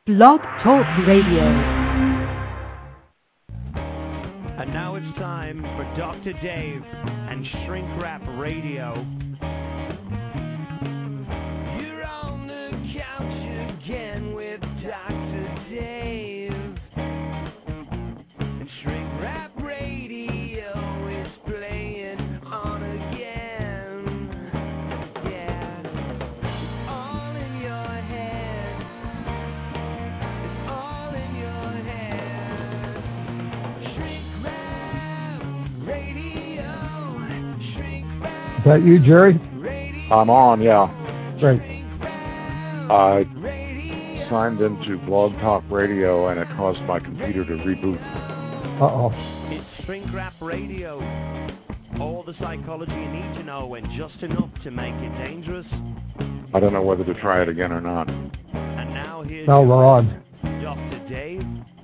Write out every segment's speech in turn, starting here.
Blog Talk Radio. And now it's time for Dr. Dave and Shrink Wrap Radio. You're on the couch again with Dr. Dave. And Shrink Wrap Radio is playing on again. Yeah. It's all in your head. It's all in your head. Shrink Wrap Radio. Shrink Wrap. Is that you, Jerry? I'm on, yeah. Great. I signed into Blog Talk Radio and it caused my computer to reboot. Uh-oh. It's Shrink Wrap Radio. All the psychology you need to know and just enough to make it dangerous. I don't know whether to try it again or not. And now here's Now we're on. Dr. Dave.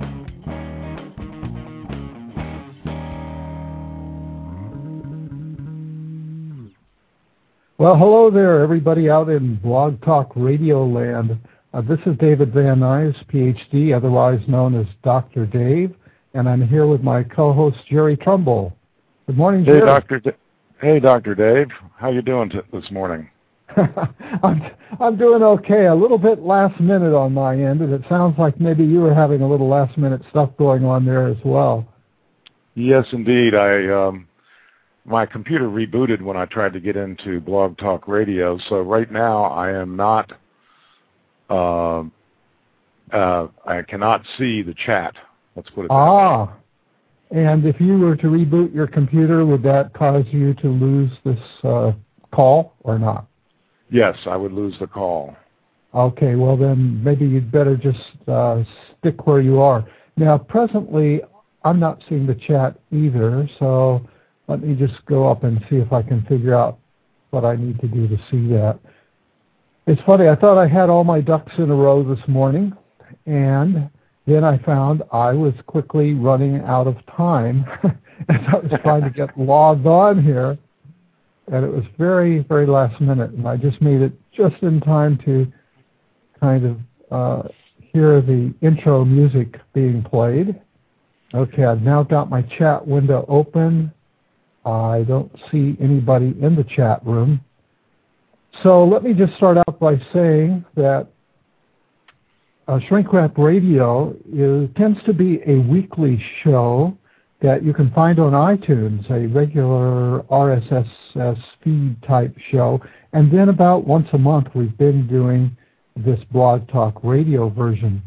Well, hello there, everybody out in Blog Talk Radio land. This is David Van Nuys, Ph.D., otherwise known as Dr. Dave, and I'm here with my co-host, Jerry Trumbull. Good morning, Jerry. Hey, Dr. Dave. How you doing this morning? I'm doing okay. A little bit last minute on my end, and it sounds like maybe you were having a little last minute stuff going on there as well. Yes, indeed. My computer rebooted when I tried to get into Blog Talk Radio, so right now I am not, I cannot see the chat. Let's put it that way. And if you were to reboot your computer, would that cause you to lose this call or not? Yes, I would lose the call. Okay, well then maybe you'd better just stick where you are. Now, presently, I'm not seeing the chat either, so let me just go up and see if I can figure out what I need to do to see that. It's funny, I thought I had all my ducks in a row this morning, and then I found I was quickly running out of time as I was trying to get logged on here, and it was very, very last minute, and I just made it just in time to kind of hear the intro music being played. Okay, I've now got my chat window open. I don't see anybody in the chat room. So let me just start out by saying that Shrink Wrap Radio tends to be a weekly show that you can find on iTunes, a regular RSS feed type show. And then about once a month we've been doing this Blog Talk Radio version.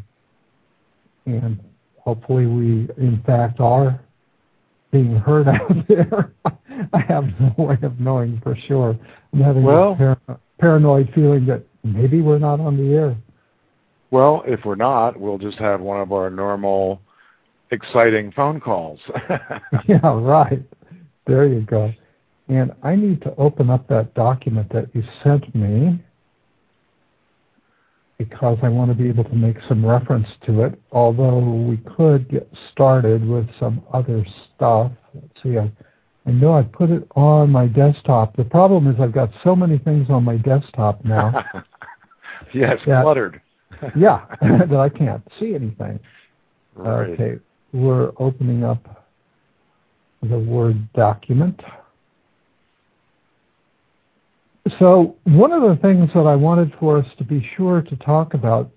And hopefully we, in fact, are being heard out there. I have no way of knowing for sure. I'm having a paranoid feeling that maybe we're not on the air. Well, if we're not, we'll just have one of our normal, exciting phone calls. Yeah, right. There you go. And I need to open up that document that you sent me because I want to be able to make some reference to it, although we could get started with some other stuff. Let's see, I know I put it on my desktop. The problem is I've got so many things on my desktop now. Yes, cluttered. Yeah, that I can't see anything. Right. Okay, we're opening up the Word document. So one of the things that I wanted for us to be sure to talk about,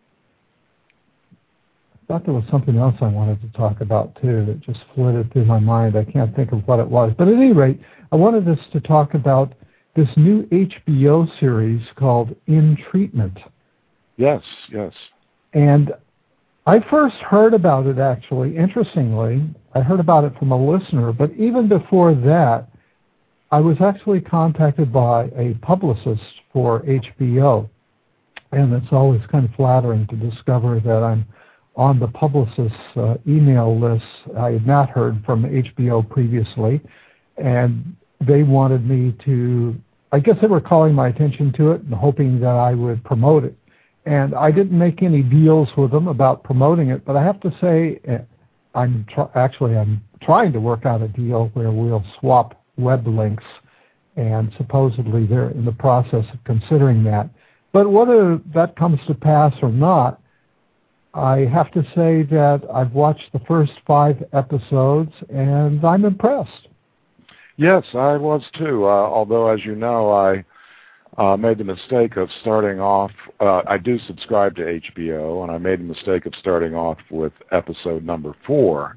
I thought there was something else I wanted to talk about too that just flitted through my mind. I can't think of what it was. But at any rate, I wanted us to talk about this new HBO series called In Treatment. Yes, yes. And I first heard about it, actually, interestingly. I heard about it from a listener, but even before that, I was actually contacted by a publicist for HBO, and it's always kind of flattering to discover that I'm on the publicist's email list. I had not heard from HBO previously, and they wanted me to, I guess they were calling my attention to it and hoping that I would promote it. And I didn't make any deals with them about promoting it, but I have to say I'm trying to work out a deal where we'll swap web links, and supposedly they're in the process of considering that. But whether that comes to pass or not, I have to say that I've watched the first 5 episodes, and I'm impressed. Yes, I was too, although, as you know, I made the mistake of starting off, I do subscribe to HBO, and I made the mistake of starting off with episode number 4.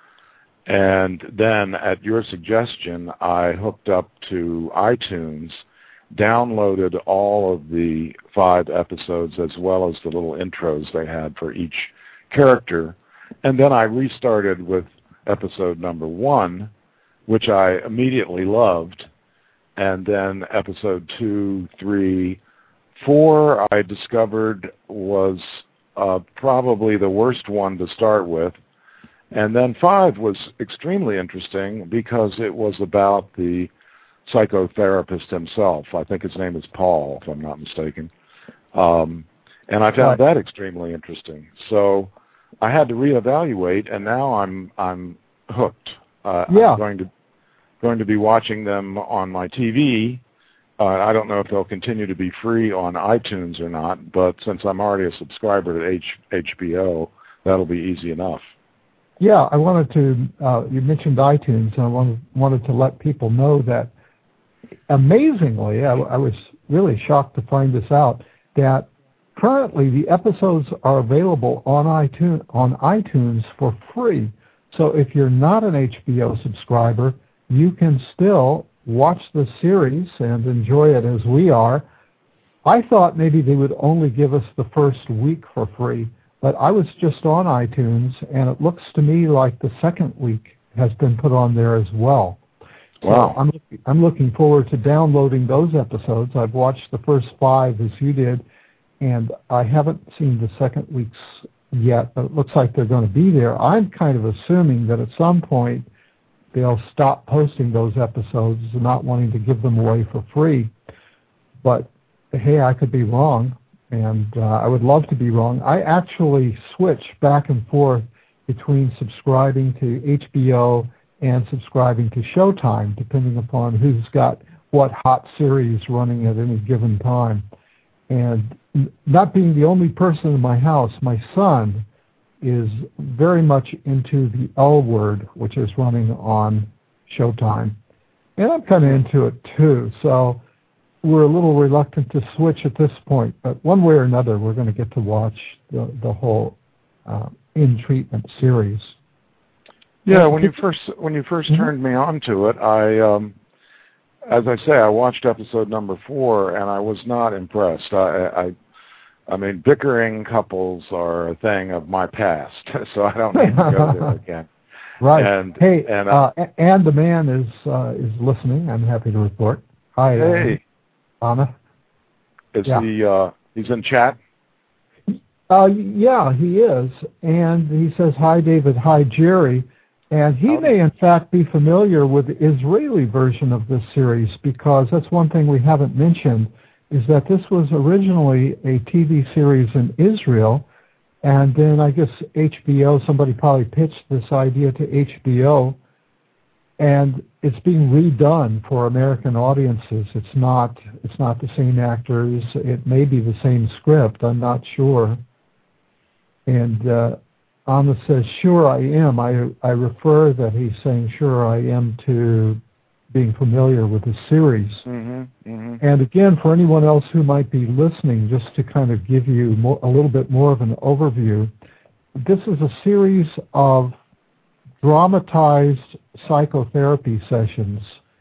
And then, at your suggestion, I hooked up to iTunes, downloaded all of the 5 episodes as well as the little intros they had for each character, and then I restarted with episode number 1, which I immediately loved, and then episode 2, 3, 4 I discovered was probably the worst one to start with, and then 5 was extremely interesting because it was about the psychotherapist himself. I think his name is Paul, if I'm not mistaken. And I found that extremely interesting. So I had to reevaluate, and now I'm hooked. I'm going to be watching them on my TV. I don't know if they'll continue to be free on iTunes or not, but since I'm already a subscriber to HBO, that'll be easy enough. Yeah, I wanted to, you mentioned iTunes, and I wanted to let people know that amazingly, I was really shocked to find this out, that currently the episodes are available on iTunes for free. So if you're not an HBO subscriber, you can still watch the series and enjoy it as we are. I thought maybe they would only give us the first week for free, but I was just on iTunes, and it looks to me like the second week has been put on there as well. Wow. So I'm looking forward to downloading those episodes. I've watched the first 5 as you did, and I haven't seen the second week's yet, but it looks like they're going to be there. I'm kind of assuming that at some point they'll stop posting those episodes and not wanting to give them away for free. But, hey, I could be wrong, and I would love to be wrong. I actually switch back and forth between subscribing to HBO and subscribing to Showtime, depending upon who's got what hot series running at any given time. And not being the only person in my house, my son is very much into the L Word, which is running on Showtime. And I'm kind of into it too, so we're a little reluctant to switch at this point. But one way or another, we're going to get to watch the whole In Treatment series. Yeah, when you first turned me on to it, as I say, I watched episode number 4, and I was not impressed. I mean, bickering couples are a thing of my past, so I don't need to go there again. Right. And the man is listening. I'm happy to report. Hi, hey, Anna. Is he's in chat? Yeah, he is, and he says, "Hi, David. Hi, Jerry." And he may, in fact, be familiar with the Israeli version of this series, because that's one thing we haven't mentioned, is that this was originally a TV series in Israel, and then I guess HBO, somebody probably pitched this idea to HBO, and it's being redone for American audiences. It's not the same actors. It may be the same script. I'm not sure. And Anna says, "Sure I am." I refer that he's saying "sure I am" to being familiar with the series. Mm-hmm, mm-hmm. And again, for anyone else who might be listening, just to kind of give you a little bit more of an overview, this is a series of dramatized psychotherapy sessions.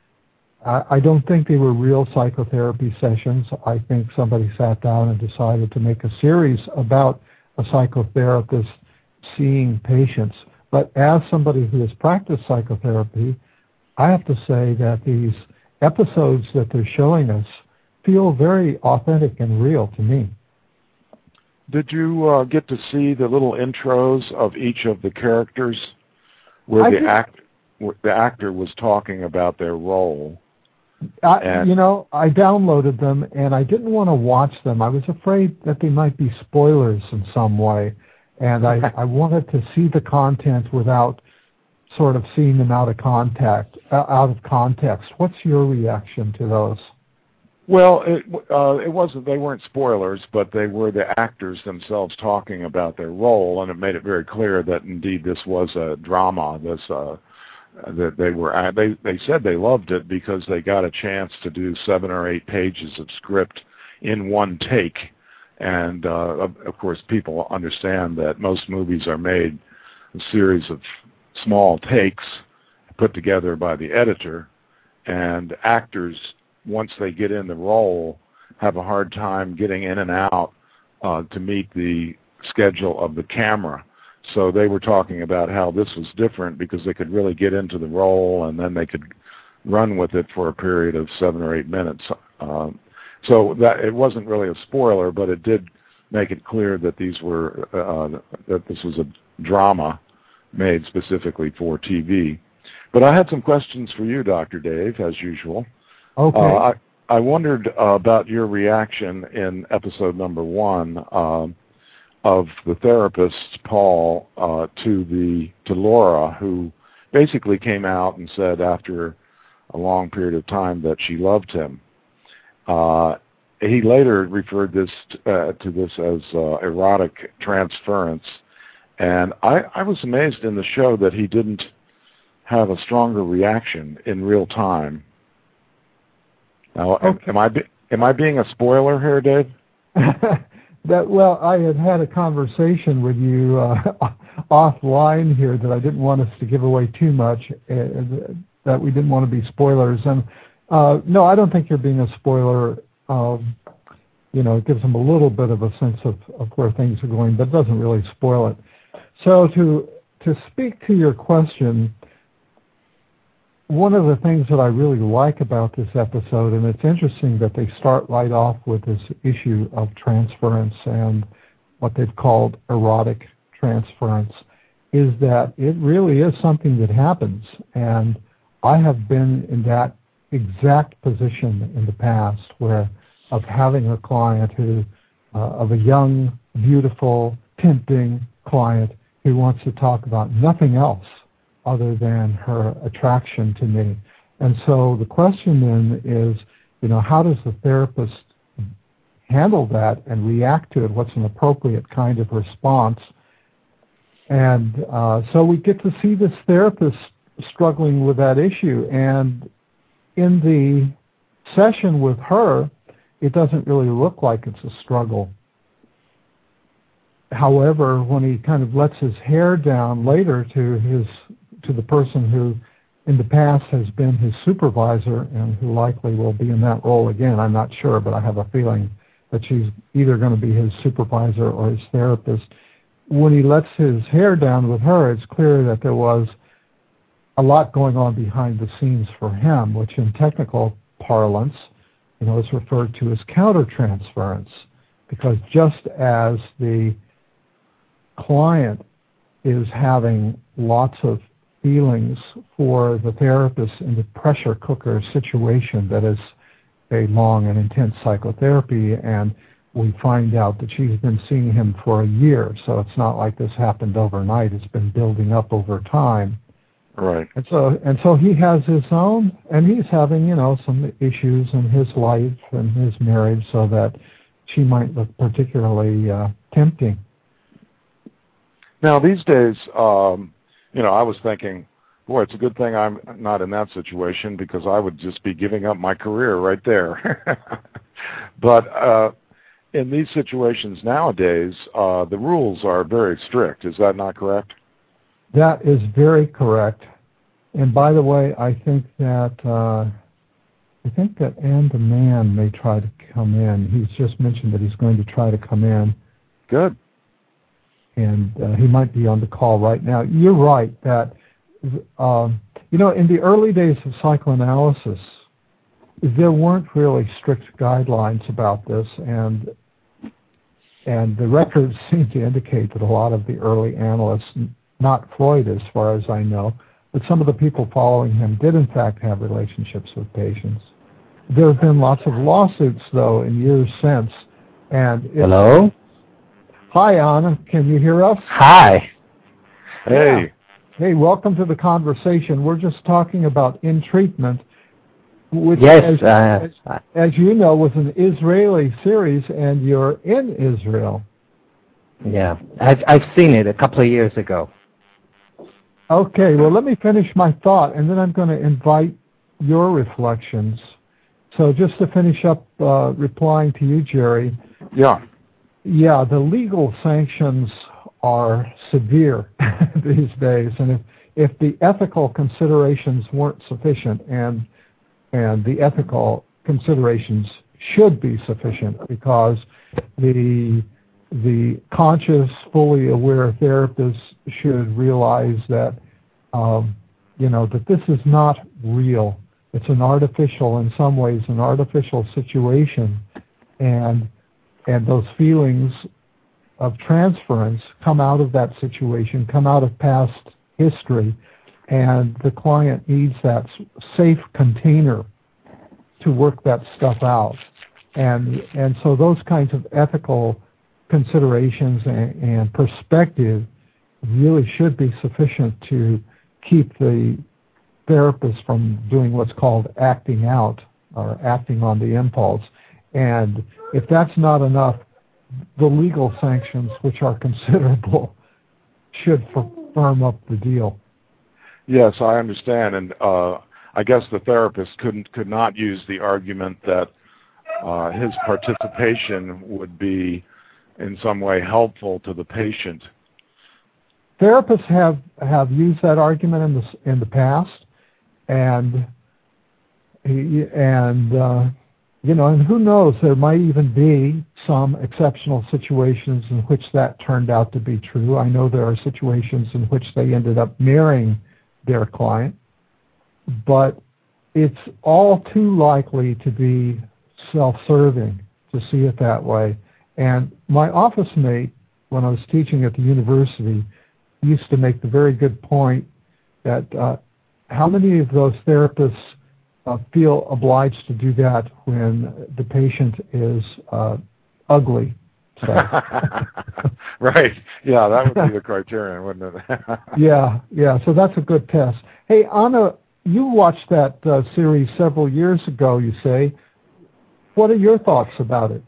I don't think they were real psychotherapy sessions. I think somebody sat down and decided to make a series about a psychotherapist seeing patients. But as somebody who has practiced psychotherapy, I have to say that these episodes that they're showing us feel very authentic and real to me. Did you get to see the little intros of each of the characters where the actor was talking about their role? I downloaded them, and I didn't want to watch them. I was afraid that they might be spoilers in some way. And I wanted to see the content without sort of seeing them out of context. What's your reaction to those? Well, it wasn't. They weren't spoilers, but they were the actors themselves talking about their role, and it made it very clear that indeed this was a drama. That they said they loved it because they got a chance to do 7 or 8 pages of script in one take, and of course people understand that most movies are made a series of small takes put together by the editor, and actors, once they get in the role, have a hard time getting in and out to meet the schedule of the camera. So they were talking about how this was different because they could really get into the role and then they could run with it for a period of 7 or 8 minutes. So that it wasn't really a spoiler, but it did make it clear that these were that this was a drama made specifically for TV. But I had some questions for you, Dr. Dave, as usual. Okay. I wondered about your reaction in episode number 1 of the therapist, Paul, to Laura, who basically came out and said after a long period of time that she loved him. He later referred to this as erotic transference, and I was amazed in the show that he didn't have a stronger reaction in real time. Now, okay. am I being a spoiler here, Dave? Well, I had a conversation with you offline here that I didn't want us to give away too much, that we didn't want to be spoilers. And no, I don't think you're being a spoiler. It gives them a little bit of a sense of where things are going, but it doesn't really spoil it. So to speak to your question, one of the things that I really like about this episode, and it's interesting that they start right off with this issue of transference and what they've called erotic transference, is that it really is something that happens. And I have been in that exact position in the past of having a client of a young, beautiful, tempting client who wants to talk about nothing else other than her attraction to me. And so the question then is, how does the therapist handle that and react to it? What's an appropriate kind of response? And so we get to see this therapist struggling with that issue. And in the session with her, it doesn't really look like it's a struggle. However, when he kind of lets his hair down later to the person who in the past has been his supervisor and who likely will be in that role again, I'm not sure, but I have a feeling that she's either going to be his supervisor or his therapist. When he lets his hair down with her, it's clear that there was a lot going on behind the scenes for him, which in technical parlance, is referred to as countertransference, because just as the client is having lots of feelings for the therapist in the pressure cooker situation that is a long and intense psychotherapy, and we find out that she's been seeing him for a year, so it's not like this happened overnight. It's been building up over time. Right. And so he has his own, and he's having, some issues in his life and his marriage, so that she might look particularly tempting. Now, these days, I was thinking, boy, it's a good thing I'm not in that situation because I would just be giving up my career right there. But in these situations nowadays, the rules are very strict. Is that not correct? That is very correct. And by the way, I think that Ann DeMann may try to come in. He's just mentioned that he's going to try to come in. Good. And he might be on the call right now. You're right that, in the early days of psychoanalysis, there weren't really strict guidelines about this, and the records seem to indicate that a lot of the early analysts, not Freud as far as I know, but some of the people following him did in fact have relationships with patients. There have been lots of lawsuits, though, in years since. And hello? Hi, Anna. Can you hear us? Hi. Hey. Hey, welcome to the conversation. We're just talking about in treatment. which, Yes. as you know, was an Israeli series, and you're in Israel. Yeah, I've seen it a couple of years ago. Okay, well, let me finish my thought, and then I'm going to invite your reflections. So just to finish up replying to you, Jerry. Yeah. Yeah, the legal sanctions are severe these days, and if the ethical considerations weren't sufficient, and the ethical considerations should be sufficient, because the conscious, fully aware therapist should realize that that this is not real. It's an artificial, in some ways, an artificial situation, and those feelings of transference come out of that situation, come out of past history, and the client needs that safe container to work that stuff out. And so those kinds of ethical considerations and perspective really should be sufficient to keep the therapist from doing what's called acting out or acting on the impulse. And if that's not enough, the legal sanctions, which are considerable, should firm up the deal. Yes, I understand, and I guess the therapist could not use the argument that his participation would be in some way helpful to the patient. Therapists have used that argument in the past, and who knows, there might even be some exceptional situations in which that turned out to be true. I know there are situations in which they ended up marrying their client, but it's all too likely to be self-serving to see it that way. And my office mate, when I was teaching at the university, used to make the very good point that how many of those therapists feel obliged to do that when the patient is ugly? So. Right. Yeah, that would be the criterion, wouldn't it? Yeah. So that's a good test. Hey, Anna, you watched that series several years ago, you say. What are your thoughts about it?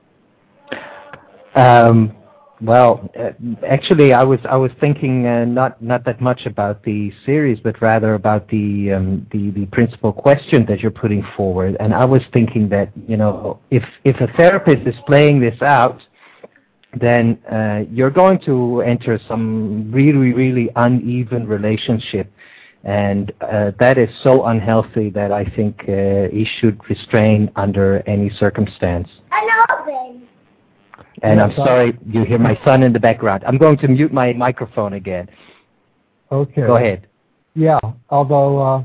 Well, actually, I was thinking not that much about the series, but rather about the principal question that you're putting forward. And I was thinking that if a therapist is playing this out, then you're going to enter some really, really uneven relationship, and that is so unhealthy that I think he should restrain under any circumstance. And I'm sorry, you hear my son in the background. I'm going to mute my microphone again. Okay. Go ahead. Yeah, although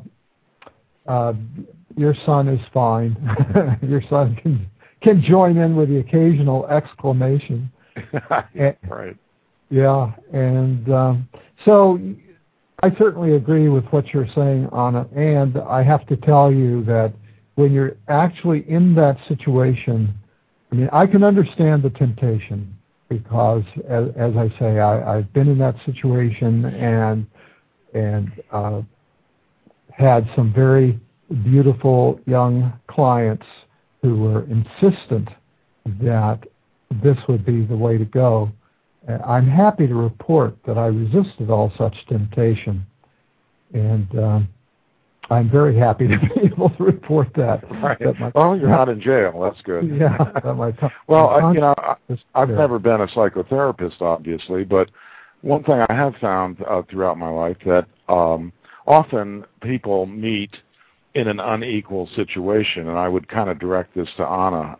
your son is fine. Your son can join in with the occasional exclamation. Right. Yeah, and so I certainly agree with what you're saying, Anna, and I have to tell you that when you're actually in that situation, I mean, I can understand the temptation because, as I say, I've been in that situation and had some very beautiful young clients who were insistent that this would be the way to go. I'm happy to report that I resisted all such temptation, and I'm very happy to be able to report that. Right. Well, you're not in jail. That's good. Yeah. I've never been a psychotherapist, obviously, but one thing I have found throughout my life that often people meet in an unequal situation, and I would kind of direct this to Anna.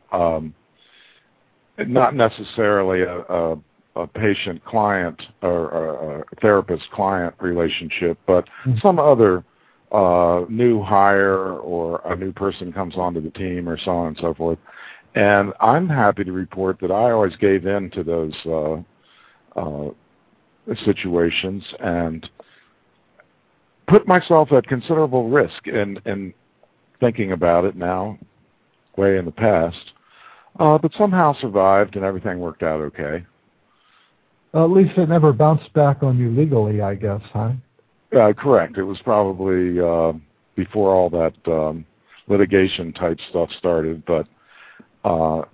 Not necessarily a patient-client or a therapist-client relationship, but some other new hire or a new person comes onto the team or so on and so forth. And I'm happy to report that I always gave in to those situations and put myself at considerable risk in thinking about it now, way in the past, but somehow survived and everything worked out okay. At least it never bounced back on you legally, I guess, huh? Correct. It was probably before all that litigation type stuff started. But well,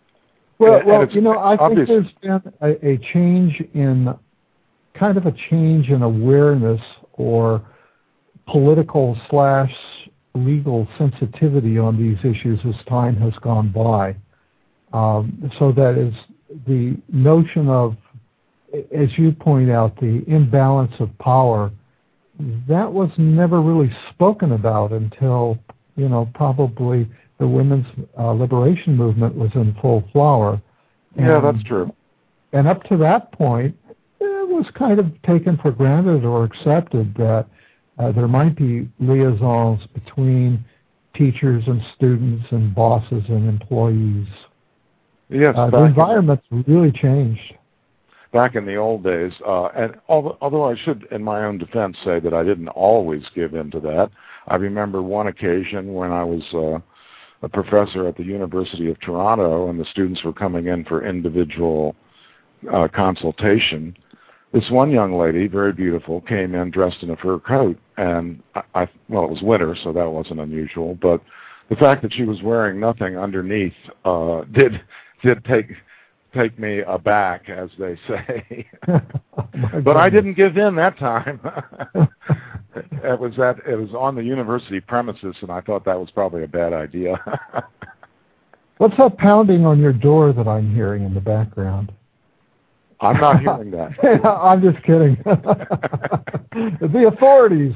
I think there's been a change in kind of a change in awareness or political / legal sensitivity on these issues as time has gone by. So that is the notion of, as you point out, the imbalance of power, that was never really spoken about until, probably the women's liberation movement was in full flower. Yeah, that's true. And up to that point, it was kind of taken for granted or accepted that there might be liaisons between teachers and students and bosses and employees. Yes, the environment's really changed. Back in the old days, and although I should, in my own defense, say that I didn't always give in to that. I remember one occasion when I was a professor at the University of Toronto, and the students were coming in for individual consultation. This one young lady, very beautiful, came in dressed in a fur coat, and it was winter, so that wasn't unusual. But the fact that she was wearing nothing underneath did take me aback, as they say. But I didn't give in that time. It was on the university premises, and I thought that was probably a bad idea. What's that pounding on your door that I'm hearing in the background? I'm not hearing that. I'm just kidding. The authorities.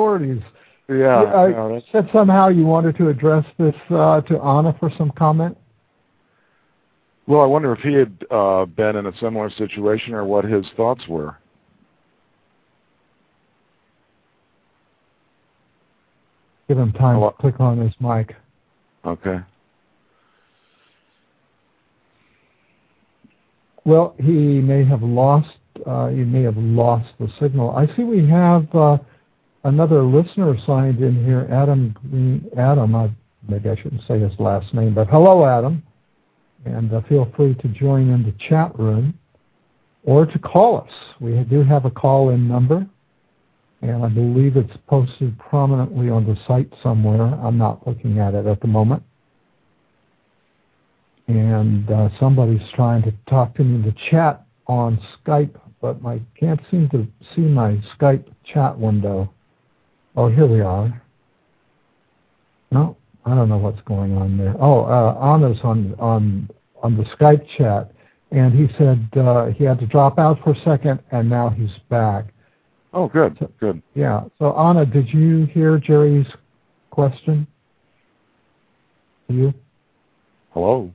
Yeah. You said somehow you wanted to address this to Anna for some comment? Well, I wonder if he had been in a similar situation or what his thoughts were. Give him time to click on his mic. Okay. Well, he may have lost the signal. I see we have another listener signed in here, Adam Green. Maybe I shouldn't say his last name, but hello, Adam. And feel free to join in the chat room or to call us. We do have a call-in number, and I believe it's posted prominently on the site somewhere. I'm not looking at it at the moment. And somebody's trying to talk to me in the chat on Skype, but I can't seem to see my Skype chat window. Oh, here we are. No, I don't know what's going on there. Oh, Anna's on the Skype chat, and he said he had to drop out for a second, and now he's back. Oh, good, good. Yeah. So, Anna, did you hear Jerry's question? You? Hello.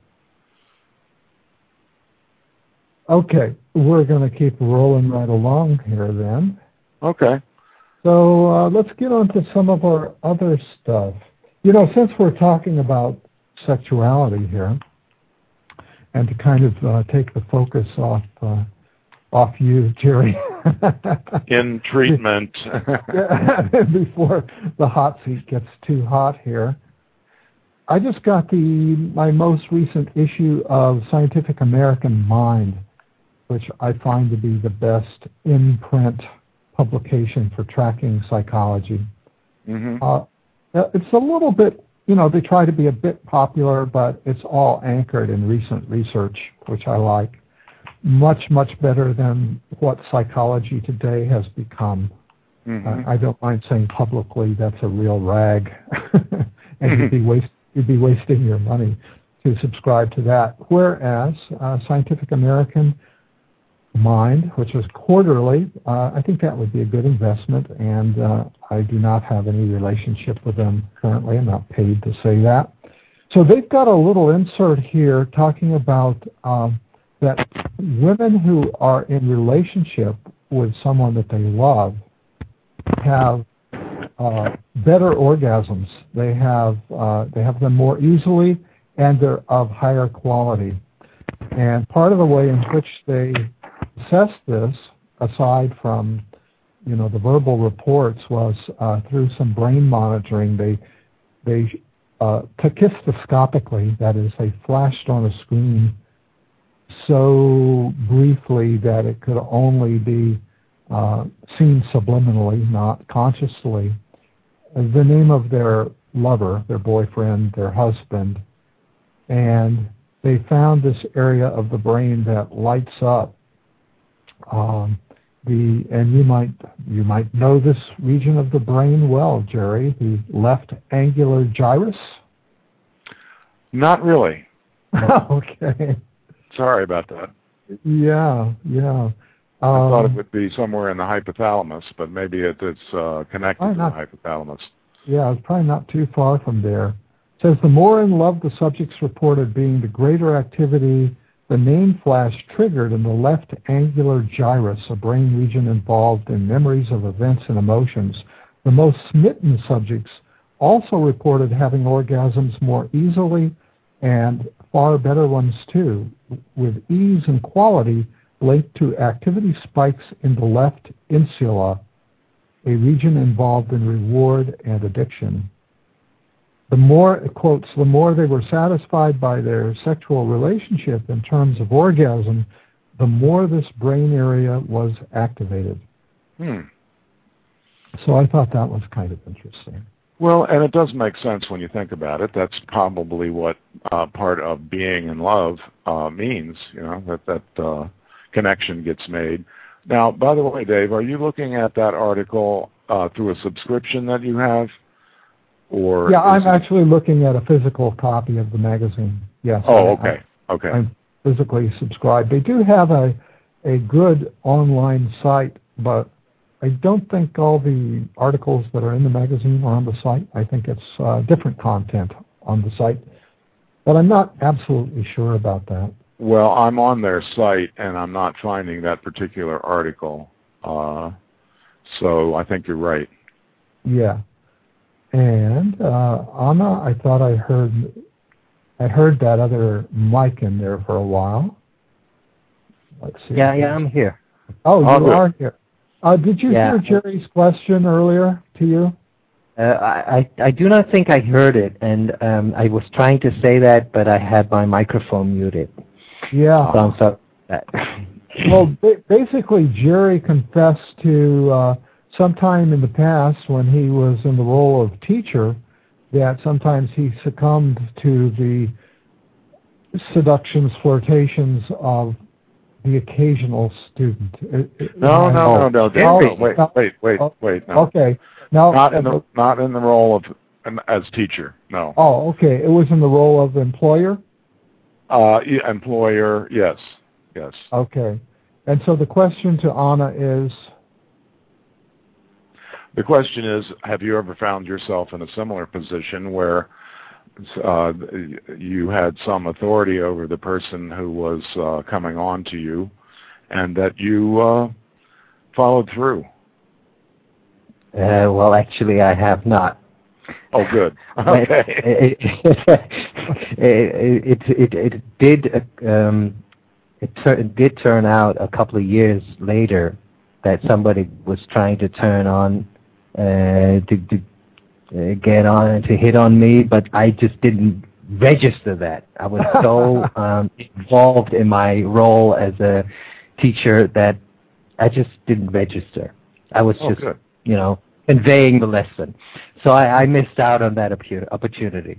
Okay, we're going to keep rolling right along here then. Okay. So let's get on to some of our other stuff. Since we're talking about sexuality here, and to kind of take the focus off you, Jerry. In treatment. Before the hot seat gets too hot here. I just got my most recent issue of Scientific American Mind, which I find to be the best in-print publication for tracking psychology. Mm-hmm. It's a little bit, they try to be a bit popular, but it's all anchored in recent research, which I like. Much, much better than what Psychology Today has become. Mm-hmm. I don't mind saying publicly that's a real rag, and you'd be wasting your money to subscribe to that. Whereas Scientific American Mind, which is quarterly, I think that would be a good investment, and I do not have any relationship with them currently. I'm not paid to say that. So they've got a little insert here talking about that women who are in relationship with someone that they love have better orgasms. They have them more easily, and they're of higher quality. And part of the way in which they assess this, aside from the verbal reports, was through some brain monitoring. They tachistoscopically, that is, they flashed on a screen so briefly that it could only be seen subliminally, not consciously. The name of their lover, their boyfriend, their husband, and they found this area of the brain that lights up. And you might know this region of the brain well, Jerry, the left angular gyrus. Not really. Okay. Sorry about that. Yeah. I thought it would be somewhere in the hypothalamus, but maybe it's connected to the hypothalamus. Yeah, it's probably not too far from there. It says the more in love the subjects reported being, the greater activity the name flash triggered in the left angular gyrus, a brain region involved in memories of events and emotions. The most smitten subjects also reported having orgasms more easily, and far better ones too, with ease and quality linked to activity spikes in the left insula, a region involved in reward and addiction. The more, it quotes, the more they were satisfied by their sexual relationship in terms of orgasm, the more this brain area was activated. So I thought that was kind of interesting. Well, and it does make sense when you think about it. That's probably what part of being in love means, that connection gets made. Now, by the way, Dave, are you looking at that article through a subscription that you have? Or yeah, I'm actually looking at a physical copy of the magazine. Yes. Oh, okay. Okay. I'm physically subscribed. They do have a good online site, but I don't think all the articles that are in the magazine are on the site. I think it's different content on the site, but I'm not absolutely sure about that. Well, I'm on their site, and I'm not finding that particular article, so I think you're right. Yeah. And Anna, I thought I heard that other mic in there for a while. Let's see. Yeah, I'm here. Oh, you are here. Did you hear Jerry's question earlier to you? I do not think I heard it, and I was trying to say that, but I had my microphone muted. Yeah. So well, basically, Jerry confessed to sometime in the past when he was in the role of teacher that sometimes he succumbed to the seductions, flirtations of the occasional student. No, Dave, wait. No. Okay. Now, not in the role of as teacher. No. Oh, okay. It was in the role of employer. Employer, yes. Okay. And so the question to Anna is. The question is, have you ever found yourself in a similar position where you had some authority over the person who was coming on to you, and that you followed through? Well, actually, I have not. Oh, good. Okay. It did turn out a couple of years later that somebody was trying to turn on to get on and to hit on me, but I just didn't register that. I was so involved in my role as a teacher that I just didn't register. I was just, conveying the lesson. So I missed out on that opportunity.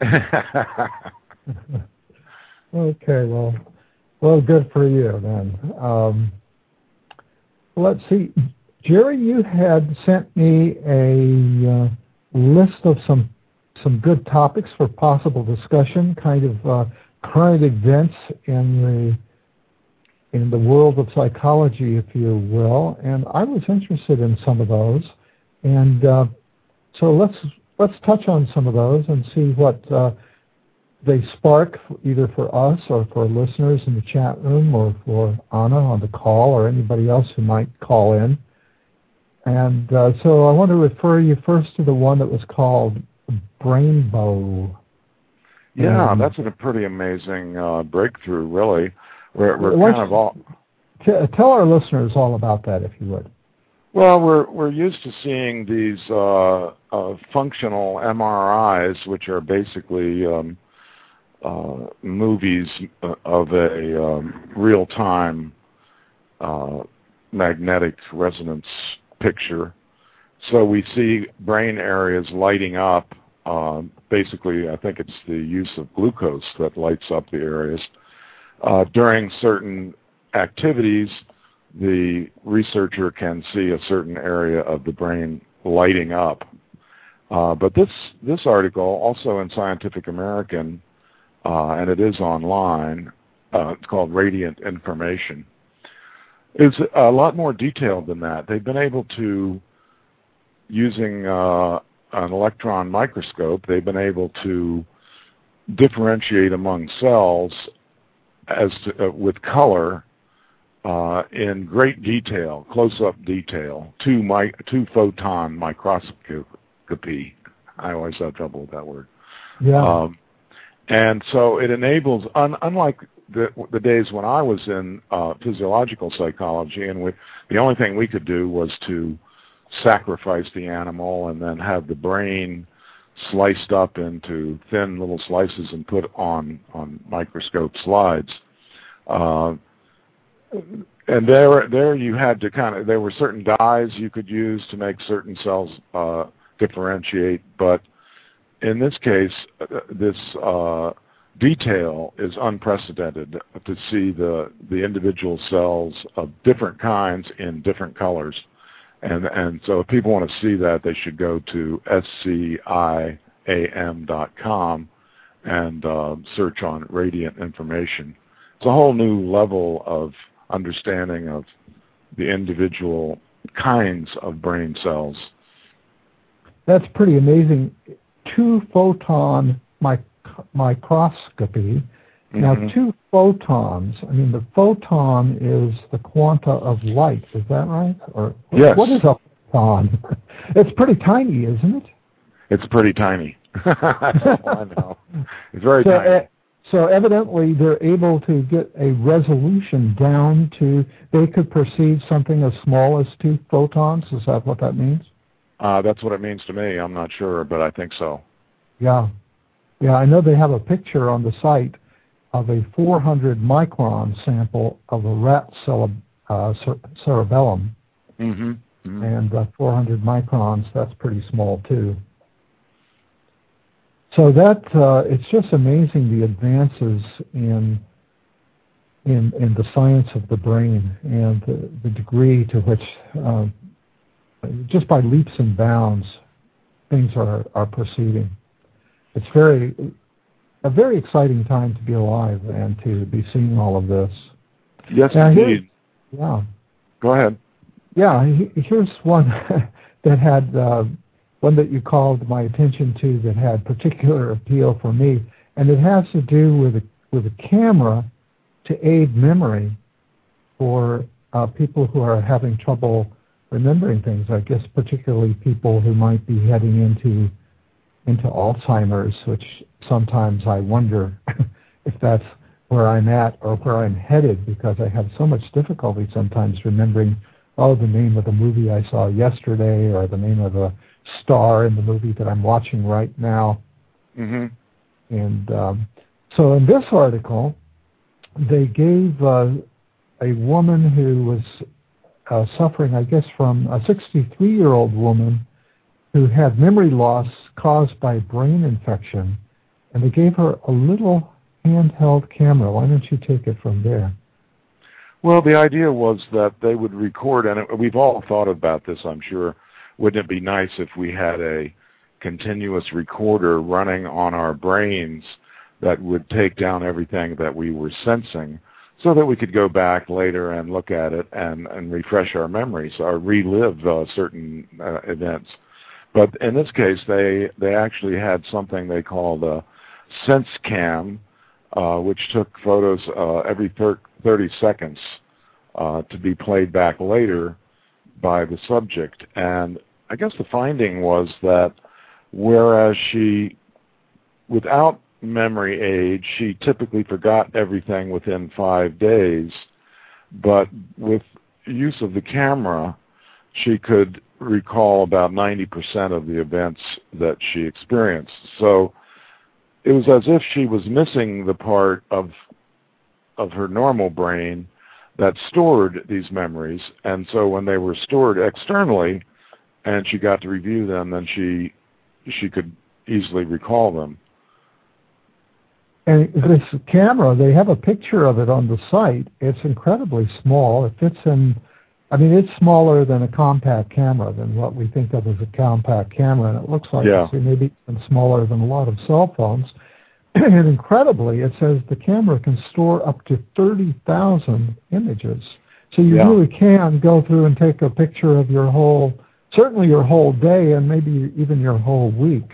Okay, well, good for you then. Let's see. Jerry, you had sent me a list of some good topics for possible discussion, kind of current events in the world of psychology, if you will, and I was interested in some of those. And so let's touch on some of those and see what they spark, either for us or for listeners in the chat room, or for Anna on the call, or anybody else who might call in. And so I want to refer you first to the one that was called Brainbow. Yeah, that's a pretty amazing breakthrough, really. We're kind of all... Tell our listeners all about that, if you would. Well, we're used to seeing these functional MRIs, which are basically movies of a real-time magnetic resonance picture. So we see brain areas lighting up basically, I think it's the use of glucose that lights up the areas. During certain activities, the researcher can see a certain area of the brain lighting up. But this article, also in Scientific American, and it is online, it's called Radiant Information, is a lot more detailed than that. They've been able to, using an electron microscope, they've been able to differentiate among cells with color in great detail, close-up detail, two photon microscopy. I always have trouble with that word. Yeah. And so it enables, unlike the days when I was in physiological psychology, and the only thing we could do was to sacrifice the animal and then have the brain sliced up into thin little slices and put on microscope slides. And there you had to there were certain dyes you could use to make certain cells differentiate, but in this case, this detail is unprecedented to see the individual cells of different kinds in different colors. And so if people want to see that, they should go to sciam.com and search on Radiant Information. It's a whole new level of understanding of the individual kinds of brain cells. That's pretty amazing. Two photon microscopy. Mm-hmm. Now, two photons. I mean, the photon is the quanta of light. Is that right? Or yes. What is a photon? It's pretty tiny, isn't it? It's pretty tiny. That's all I know. It's very tiny. So evidently, they're able to get a resolution down to. They could perceive something as small as two photons. Is that what that means? That's what it means to me. I'm not sure, but I think so. Yeah. Yeah, I know they have a picture on the site of a 400 micron sample of a rat cerebellum. Mm-hmm. Mm-hmm. And 400 microns, that's pretty small too. So that it's just amazing the advances in the science of the brain and the degree to which just by leaps and bounds things are proceeding. It's a very exciting time to be alive and to be seeing all of this. Yes, indeed. Yeah. Go ahead. Yeah, here's one that had one that you called my attention to that had particular appeal for me, and it has to do with a camera to aid memory for people who are having trouble remembering things. I guess particularly people who might be heading into Alzheimer's, which sometimes I wonder if that's where I'm at or where I'm headed, because I have so much difficulty sometimes remembering, the name of the movie I saw yesterday or the name of a star in the movie that I'm watching right now. Mm-hmm. And so in this article, they gave a woman who was suffering, I guess, from a 63-year-old woman who had memory loss caused by brain infection, and they gave her a little handheld camera. Why don't you take it from there? Well, the idea was that they would record, and we've all thought about this, I'm sure. Wouldn't it be nice if we had a continuous recorder running on our brains that would take down everything that we were sensing so that we could go back later and look at it and refresh our memories or relive certain events. But in this case, they actually had something they called a SenseCam, which took photos every 30 seconds to be played back later by the subject. And I guess the finding was that whereas she, without memory aid, she typically forgot everything within 5 days, but with use of the camera, she could recall about 90% of the events that she experienced. So it was as if she was missing the part of her normal brain that stored these memories, and so when they were stored externally and she got to review them, then she could easily recall them. And this camera, they have a picture of it on the site. It's incredibly small. It fits in, I mean, it's smaller than a compact camera, than what we think of as a compact camera, and it looks like it's maybe even smaller than a lot of cell phones. And incredibly, it says the camera can store up to 30,000 images. So you really can go through and take a picture of your whole, certainly your whole day, and maybe even your whole week.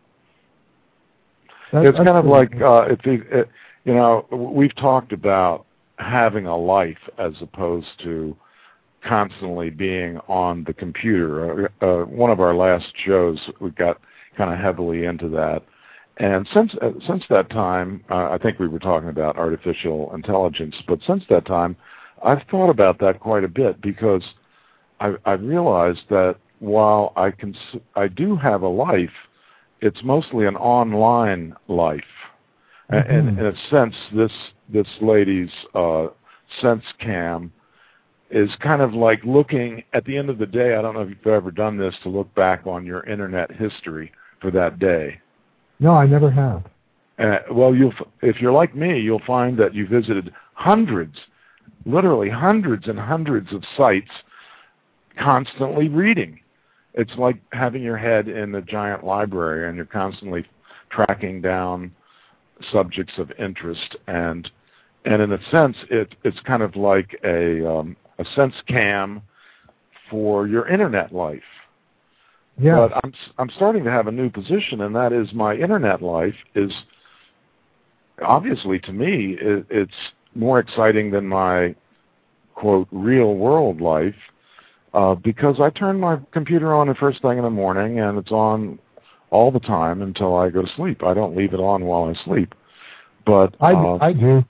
It's kind of like, we've talked about having a life as opposed to constantly being on the computer. One of our last shows, we got kind of heavily into that. And since that time, I think we were talking about artificial intelligence, but since that time, I've thought about that quite a bit, because I've realized that while I do have a life, it's mostly an online life. Mm-hmm. And in a sense, this lady's SenseCam is kind of like looking, at the end of the day, I don't know if you've ever done this, to look back on your internet history for that day. No, I never have. Well, if you're like me, you'll find that you visited hundreds, literally hundreds and hundreds of sites, constantly reading. It's like having your head in a giant library, and you're constantly tracking down subjects of interest. And in a sense, it's kind of like a SenseCam for your internet life. Yeah. But I'm starting to have a new position, and that is my internet life is, obviously to me, it's more exciting than my, quote, real world life, because I turn my computer on the first thing in the morning, and it's on all the time until I go to sleep. I don't leave it on while I sleep. But I do.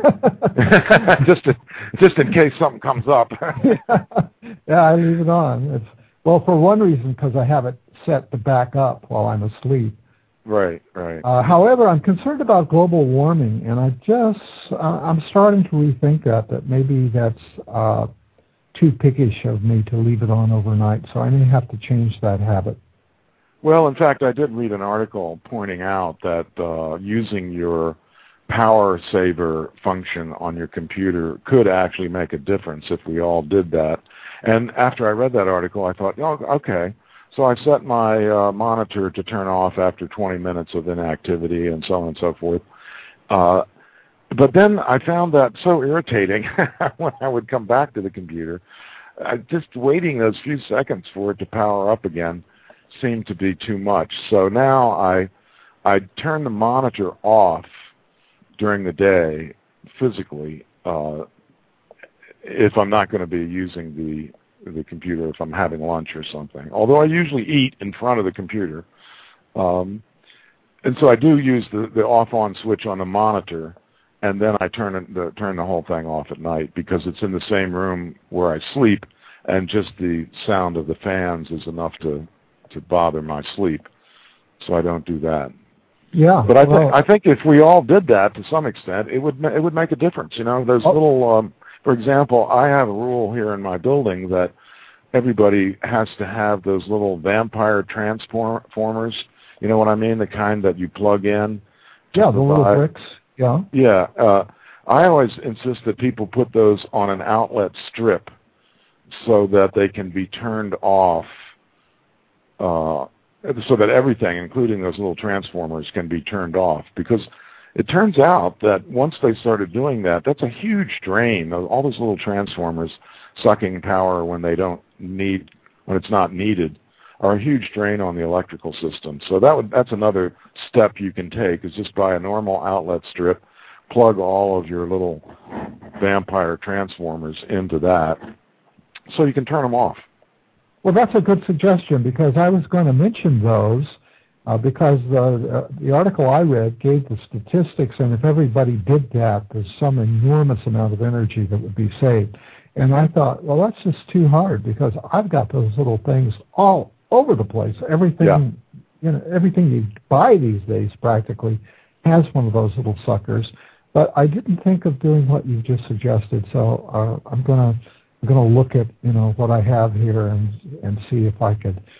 just in case something comes up. Yeah, I leave it on. Well, for one reason, because I have it set to back up while I'm asleep. Right. However, I'm concerned about global warming, and I'm starting to rethink that maybe that's too piggish of me to leave it on overnight, so I may have to change that habit. Well, in fact, I did read an article pointing out that using your power saver function on your computer could actually make a difference if we all did that. And after I read that article, I thought, okay. So I set my monitor to turn off after 20 minutes of inactivity and so on and so forth. But then I found that so irritating when I would come back to the computer. Just waiting those few seconds for it to power up again seemed to be too much. So now I turn the monitor off during the day physically, if I'm not going to be using the computer, if I'm having lunch or something. Although I usually eat in front of the computer. And so I do use the off-on switch on the monitor, and then I turn the whole thing off at night, because it's in the same room where I sleep, and just the sound of the fans is enough to bother my sleep. So I don't do that. Yeah, but I think if we all did that to some extent, it would make a difference. There's little, for example, I have a rule here in my building that everybody has to have those little vampire transformers. You know what I mean? The kind that you plug in. Yeah, the little bricks. Yeah. Yeah. I always insist that people put those on an outlet strip so that they can be turned off. So that everything, including those little transformers, can be turned off. Because it turns out that once they started doing that, that's a huge drain. All those little transformers sucking power when it's not needed, are a huge drain on the electrical system. So that's another step you can take, is just buy a normal outlet strip, plug all of your little vampire transformers into that, so you can turn them off. Well, that's a good suggestion, because I was going to mention those, because the article I read gave the statistics, and if everybody did that, there's some enormous amount of energy that would be saved. And I thought, well, that's just too hard, because I've got those little things all over the place. Everything you buy these days practically has one of those little suckers. But I didn't think of doing what you just suggested, so I'm going to look at what I have here and see if I could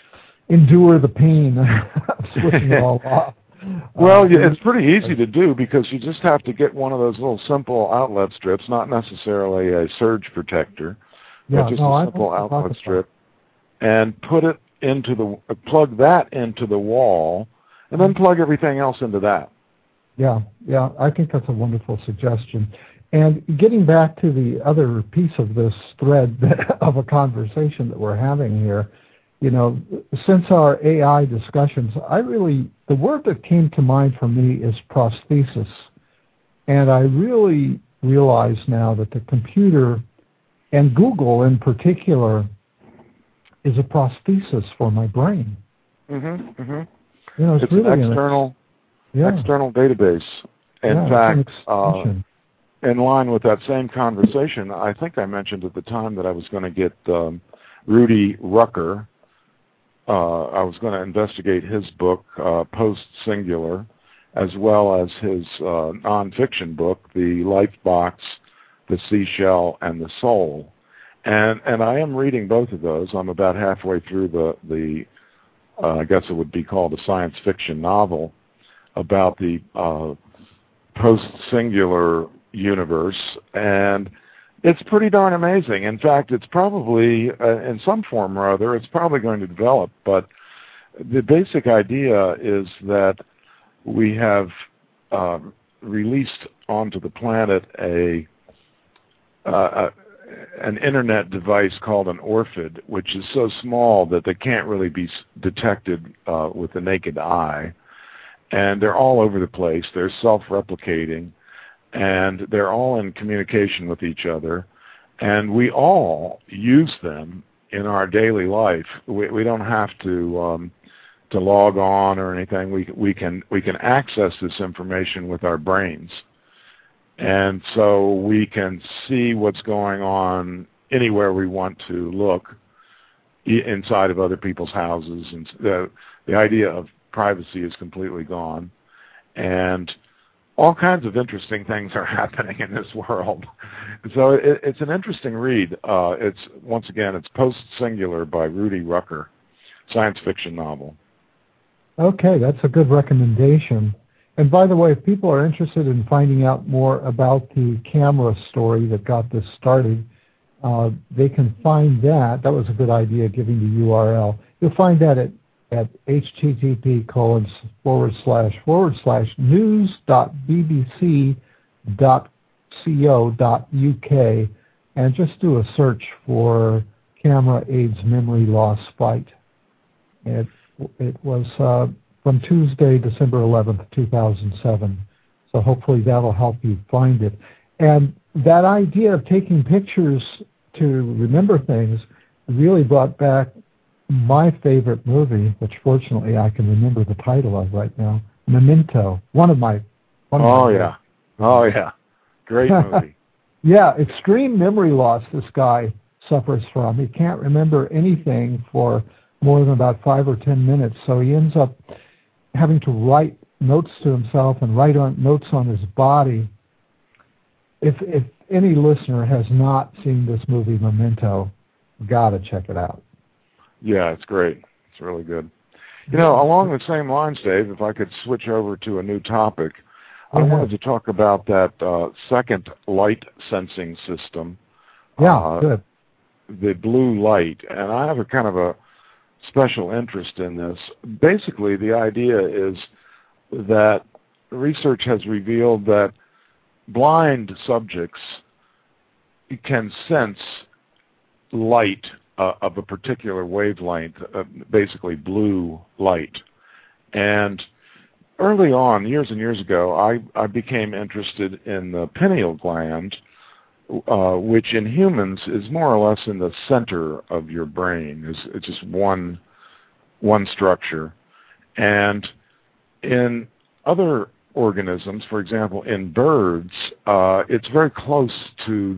endure the pain of switching it all off. Well, it's pretty easy to do because you just have to get one of those little simple outlet strips, not necessarily a surge protector, but just a simple outlet strip, and put it into plug that into the wall, and then plug everything else into that. Yeah, I think that's a wonderful suggestion. And getting back to the other piece of this thread of a conversation that we're having here, since our AI discussions, the word that came to mind for me is prosthesis. And I really realize now that the computer, and Google in particular, is a prosthesis for my brain. Mm-hmm, mm-hmm. It's really an external database. In fact, in line with that same conversation, I think I mentioned at the time that I was going to get Rudy Rucker. I was going to investigate his book, Post-Singular, as well as his nonfiction book, The Life Box, The Seashell, and the Soul. And I am reading both of those. I'm about halfway through the I guess it would be called a science fiction novel about the post-singular universe, and it's pretty darn amazing. In fact, it's probably, in some form or other, it's probably going to develop, but the basic idea is that we have released onto the planet an internet device called an ORFID, which is so small that they can't really be detected with the naked eye. And they're all over the place. They're self-replicating, and they're all in communication with each other. And we all use them in our daily life. We don't have to log on or anything. We can access this information with our brains. And so we can see what's going on anywhere we want to look inside of other people's houses. And the idea of privacy is completely gone. And all kinds of interesting things are happening in this world. So it's an interesting read. Once again, it's Post-Singular by Rudy Rucker, science fiction novel. Okay, that's a good recommendation. And by the way, if people are interested in finding out more about the camera story that got this started, they can find that. That was a good idea, giving the URL. You'll find that at http://news.bbc.co.uk, and just do a search for Camera AIDS Memory Loss Fight. It was from Tuesday, December 11th, 2007. So hopefully that'll help you find it. And that idea of taking pictures to remember things really brought back my favorite movie, which fortunately I can remember the title of right now, Memento. Oh yeah. Great movie. Yeah, extreme memory loss this guy suffers from. He can't remember anything for more than about 5 or 10 minutes, so he ends up having to write notes to himself and write notes on his body. If any listener has not seen this movie, Memento, gotta check it out. Yeah, it's great. It's really good. Along the same lines, Dave, if I could switch over to a new topic, I wanted to talk about that second light sensing system. Yeah, good. The blue light, and I have a kind of a special interest in this. Basically, the idea is that research has revealed that blind subjects can sense light of a particular wavelength, basically blue light. And early on, years and years ago, I became interested in the pineal gland, which in humans is more or less in the center of your brain. It's just one structure. And in other organisms, for example, in birds, it's very close to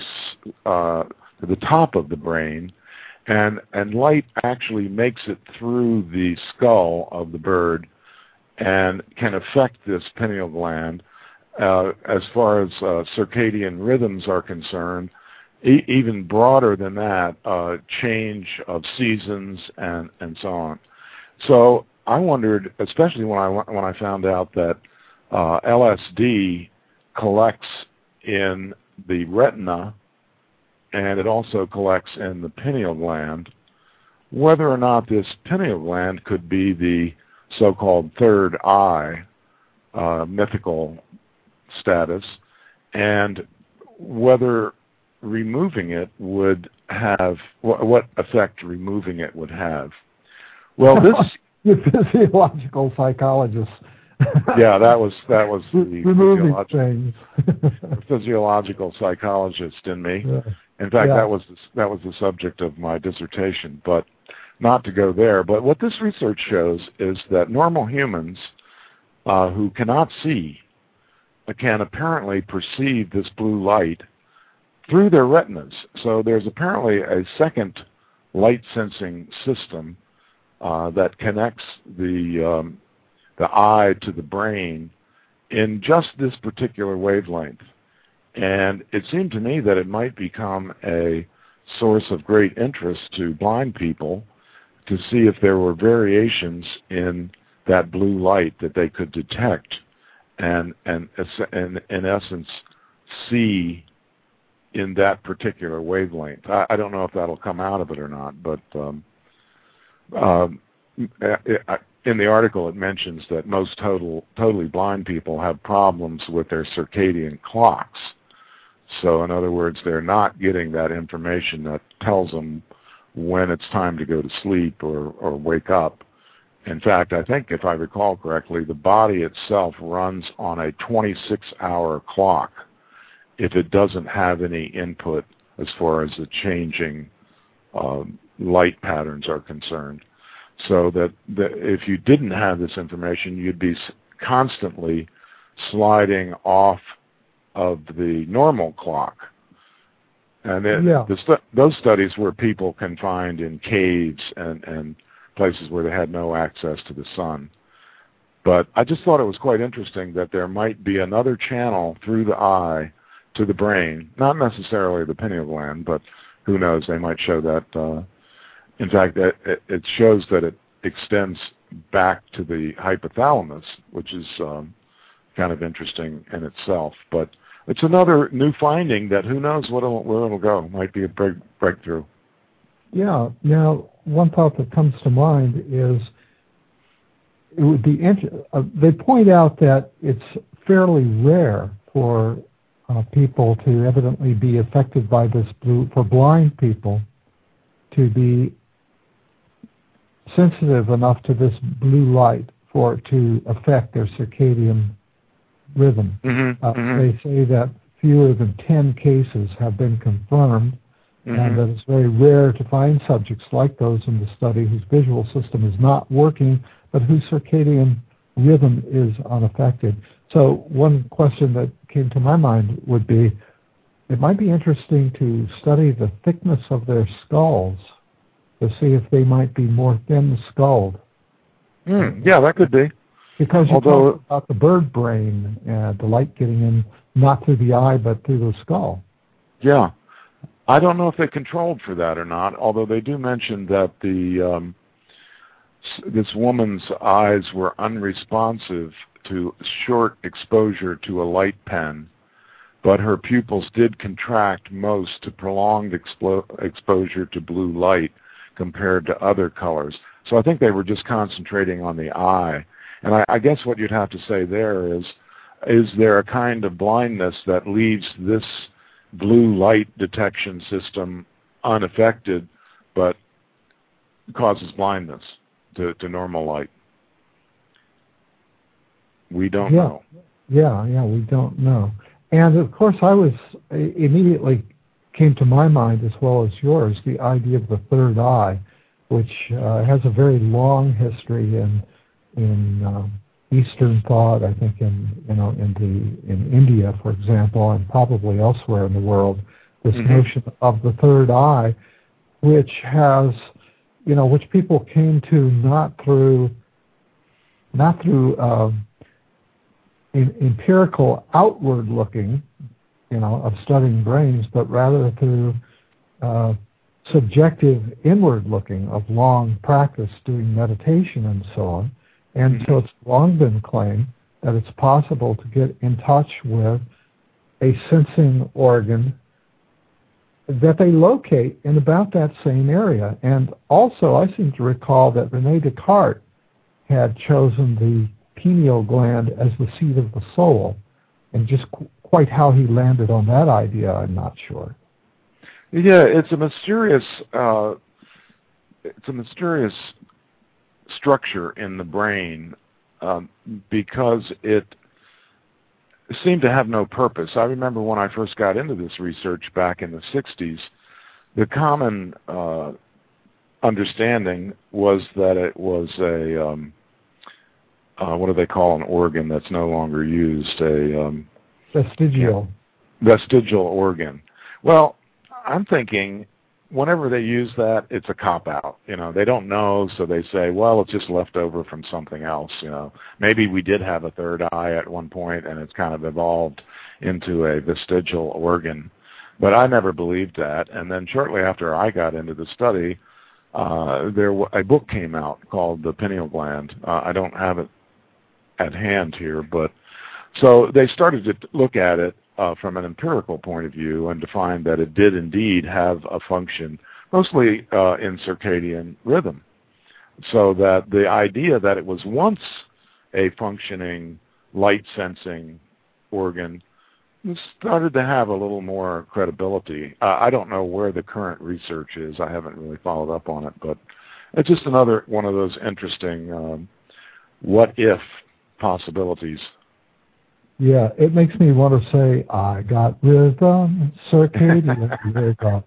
the top of the brain, and light actually makes it through the skull of the bird and can affect this pineal gland. As far as circadian rhythms are concerned, even broader than that, change of seasons and so on. So I wondered, especially when I found out that LSD collects in the retina and it also collects in the pineal gland, whether or not this pineal gland could be the so-called third eye, mythical status, and whether removing it would have, what effect removing it would have. Well, this... You're physiological psychologist. Yeah, that was the removing physiological psychologist in me. Yeah. In fact, that was the subject of my dissertation, but not to go there. But what this research shows is that normal humans who cannot see can apparently perceive this blue light through their retinas. So there's apparently a second light-sensing system that connects the eye to the brain in just this particular wavelength. And it seemed to me that it might become a source of great interest to blind people to see if there were variations in that blue light that they could detect and in essence see in that particular wavelength. I don't know if that'll come out of it or not, but in the article it mentions that most totally blind people have problems with their circadian clocks. So in other words, they're not getting that information that tells them when it's time to go to sleep or wake up. In fact, I think if I recall correctly, the body itself runs on a 26-hour clock if it doesn't have any input as far as the changing light patterns are concerned. So that if you didn't have this information, you'd be constantly sliding off of the normal clock. And those studies were people confined in caves and places where they had no access to the sun. But I just thought it was quite interesting that there might be another channel through the eye to the brain, not necessarily the pineal gland, but who knows, they might show that. In fact, it shows that it extends back to the hypothalamus, which is kind of interesting in itself. But it's another new finding that who knows where it'll go. Might be a breakthrough. Yeah. Now, one thought that comes to mind is it would be they point out that it's fairly rare for people to evidently be affected by this blue, for blind people to be sensitive enough to this blue light for it to affect their circadian rhythm. They say that fewer than 10 cases have been confirmed, and that it's very rare to find subjects like those in the study whose visual system is not working, but whose circadian rhythm is unaffected. So one question that came to my mind would be, it might be interesting to study the thickness of their skulls to see if they might be more thin-skulled. Yeah, that could be. Because you talk about the bird brain, the light getting in not through the eye but through the skull. Yeah. I don't know if they controlled for that or not, although they do mention that this woman's eyes were unresponsive to short exposure to a light pen, but her pupils did contract most to prolonged exposure to blue light compared to other colors. So I think they were just concentrating on the eye. And I guess what you'd have to say there is there a kind of blindness that leaves this blue light detection system unaffected but causes blindness to normal light? We don't know. Yeah, we don't know. And of course, immediately came to my mind, as well as yours, the idea of the third eye, which has a very long history in Eastern thought. I think in India, for example, and probably elsewhere in the world, this notion of the third eye, which has, which people came to not through empirical outward looking, of studying brains, but rather through subjective inward looking of long practice doing meditation and so on. And so it's long been claimed that it's possible to get in touch with a sensing organ that they locate in about that same area. And also, I seem to recall that Rene Descartes had chosen the pineal gland as the seat of the soul, and just quite how he landed on that idea, I'm not sure. Yeah, it's a mysterious structure in the brain because it seemed to have no purpose. I remember when I first got into this research back in the 60s, the common understanding was that it was a, what do they call an organ that's no longer used? Vestigial. Vestigial organ. Well, I'm thinking whenever they use that, it's a cop-out. You know, they don't know, so they say, well, it's just left over from something else. You know, maybe we did have a third eye at one point, and it's kind of evolved into a vestigial organ. But I never believed that. And then shortly after I got into the study, a book came out called The Pineal Gland. I don't have it at hand here, but so they started to look at it from an empirical point of view and to find that it did indeed have a function, mostly in circadian rhythm. So that the idea that it was once a functioning light-sensing organ started to have a little more credibility. I don't know where the current research is. I haven't really followed up on it, but it's just another one of those interesting what-if possibilities. Yeah, it makes me want to say, I got rhythm, circadian rhythm.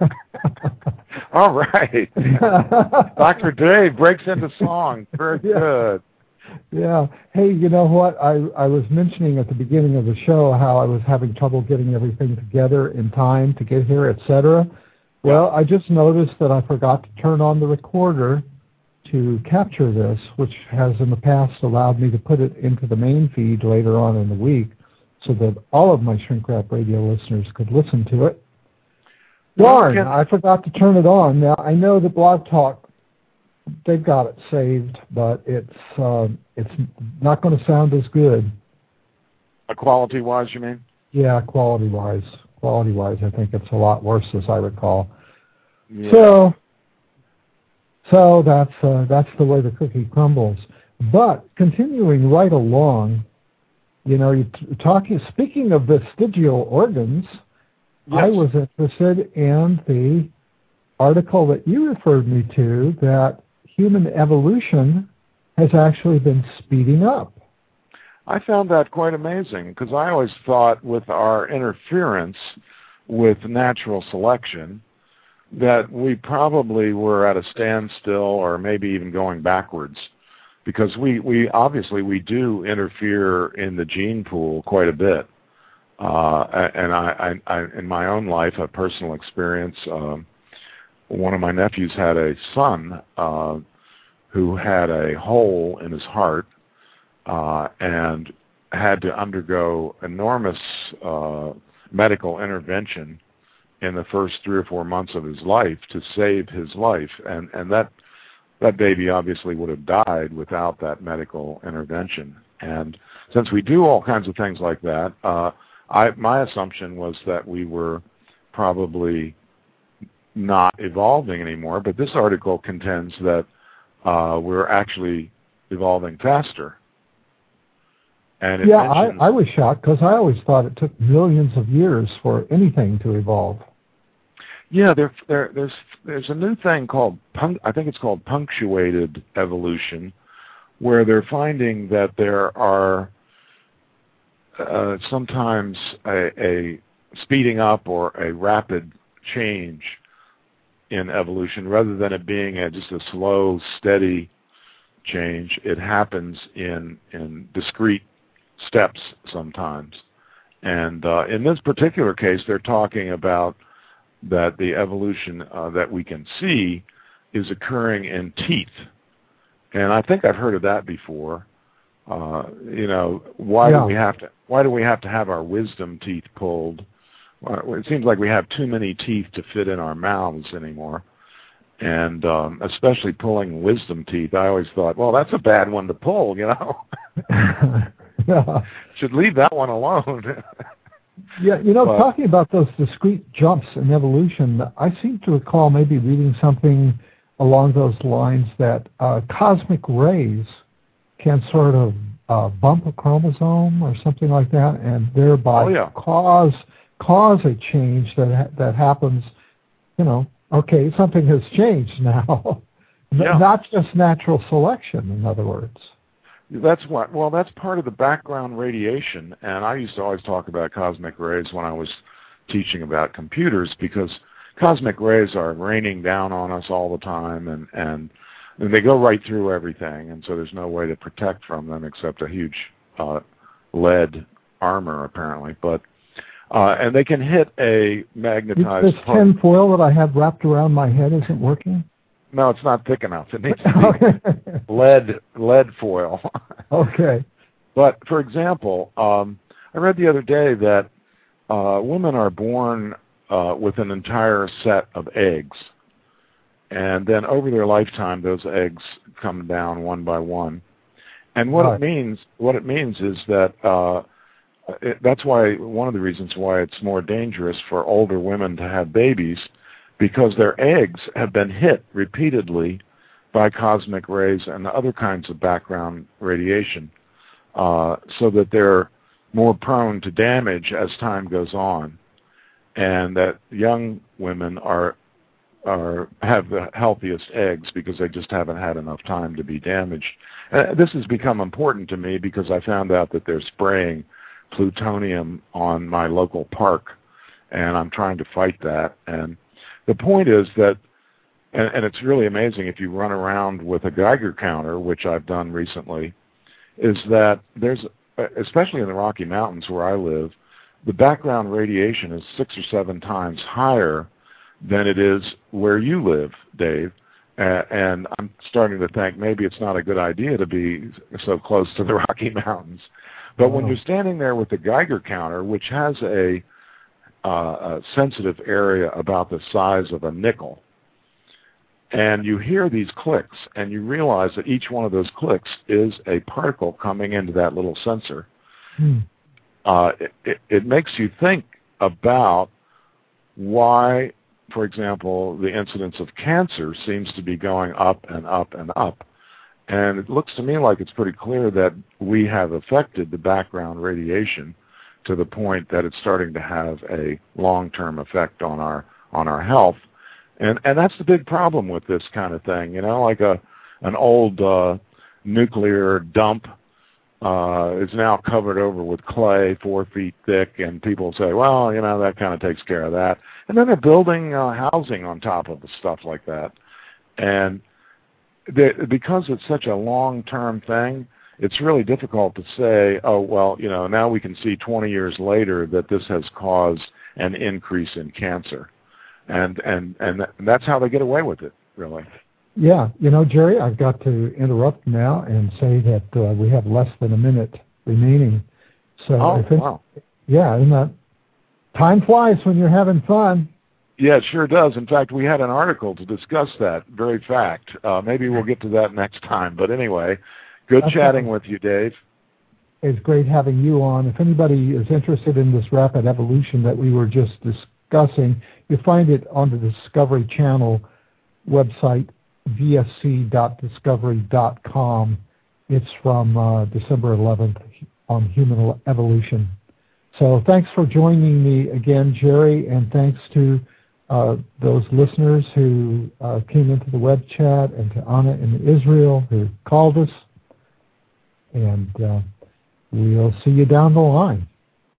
All right. Dr. Dave breaks into song. Very good. Yeah. Hey, you know what? I was mentioning at the beginning of the show how I was having trouble getting everything together in time to get here, etc. Well, I just noticed that I forgot to turn on the recorder to capture this, which has in the past allowed me to put it into the main feed later on in the week so that all of my Shrink Rap Radio listeners could listen to it. Darn, I forgot to turn it on. Now, I know that Blog Talk, they've got it saved, but it's not going to sound as good. Quality-wise, you mean? Yeah, quality-wise. Quality-wise, I think it's a lot worse, as I recall. Yeah. So that's the way the cookie crumbles. But continuing right along, you know, speaking of vestigial organs, yes. I was interested in the article that you referred me to that human evolution has actually been speeding up. I found that quite amazing because I always thought with our interference with natural selection that we probably were at a standstill or maybe even going backwards because we obviously we do interfere in the gene pool quite a bit. And I in my own life, a personal experience, one of my nephews had a son who had a hole in his heart and had to undergo enormous medical intervention in the first 3 or 4 months of his life to save his life. And that baby obviously would have died without that medical intervention. And since we do all kinds of things like that, my assumption was that we were probably not evolving anymore, but this article contends that we're actually evolving faster. And yeah, I was shocked because I always thought it took millions of years for anything to evolve. Yeah, there's a new thing called I think it's called punctuated evolution, where they're finding that there are sometimes a speeding up or a rapid change in evolution rather than it being just a slow, steady change. It happens in discrete steps sometimes. And in this particular case, they're talking about that the evolution that we can see is occurring in teeth. And I think I've heard of that before. You know, why do we have to have our wisdom teeth pulled well, it seems like we have too many teeth to fit in our mouths anymore. And especially pulling wisdom teeth, I always thought, well, that's a bad one to pull, you know. Should leave that one alone. Yeah, you know, talking about those discrete jumps in evolution, I seem to recall maybe reading something along those lines that cosmic rays can sort of bump a chromosome or something like that, and thereby cause a change that happens, you know. Okay, something has changed now. Not just natural selection, in other words. That's part of the background radiation, and I used to always talk about cosmic rays when I was teaching about computers, because cosmic rays are raining down on us all the time, and they go right through everything, and so there's no way to protect from them except a huge lead armor, apparently. But and they can hit a magnetized... This tin foil that I have wrapped around my head isn't working? No, it's not thick enough. It needs to be lead foil. Okay. But, for example, I read the other day that women are born with an entire set of eggs. And then over their lifetime, those eggs come down one by one. And what it means is that... that's why one of the reasons why it's more dangerous for older women to have babies, because their eggs have been hit repeatedly by cosmic rays and other kinds of background radiation, so that they're more prone to damage as time goes on, and that young women have the healthiest eggs because they just haven't had enough time to be damaged. This has become important to me because I found out that they're spraying plutonium on my local park, and I'm trying to fight that. And the point is that, and it's really amazing if you run around with a Geiger counter, which I've done recently, is that there's, especially in the Rocky Mountains where I live, the background radiation is 6 or 7 times higher than it is where you live, Dave. And I'm starting to think maybe it's not a good idea to be so close to the Rocky Mountains. But when you're standing there with the Geiger counter, which has a sensitive area about the size of a nickel, and you hear these clicks, and you realize that each one of those clicks is a particle coming into that little sensor, it makes you think about why, for example, the incidence of cancer seems to be going up and up and up. And it looks to me like it's pretty clear that we have affected the background radiation to the point that it's starting to have a long-term effect on our health. And that's the big problem with this kind of thing. You know, like an old nuclear dump is now covered over with clay 4 feet thick, and people say, well, you know, that kind of takes care of that. And then they're building housing on top of the stuff like that. And because it's such a long-term thing, it's really difficult to say, oh, well, you know, now we can see 20 years later that this has caused an increase in cancer. And that's how they get away with it, really. Yeah. You know, Jerry, I've got to interrupt now and say that we have less than a minute remaining. So wow. Yeah, isn't that... Time flies when you're having fun. Yeah, it sure does. In fact, we had an article to discuss that very fact. Maybe we'll get to that next time. But anyway, good chatting with you, Dave. It's great having you on. If anybody is interested in this rapid evolution that we were just discussing, you find it on the Discovery Channel website, vsc.discovery.com. It's from December 11th on human evolution. So thanks for joining me again, Jerry, and thanks to those listeners who came into the web chat, and to Anna in Israel who called us. And we'll see you down the line.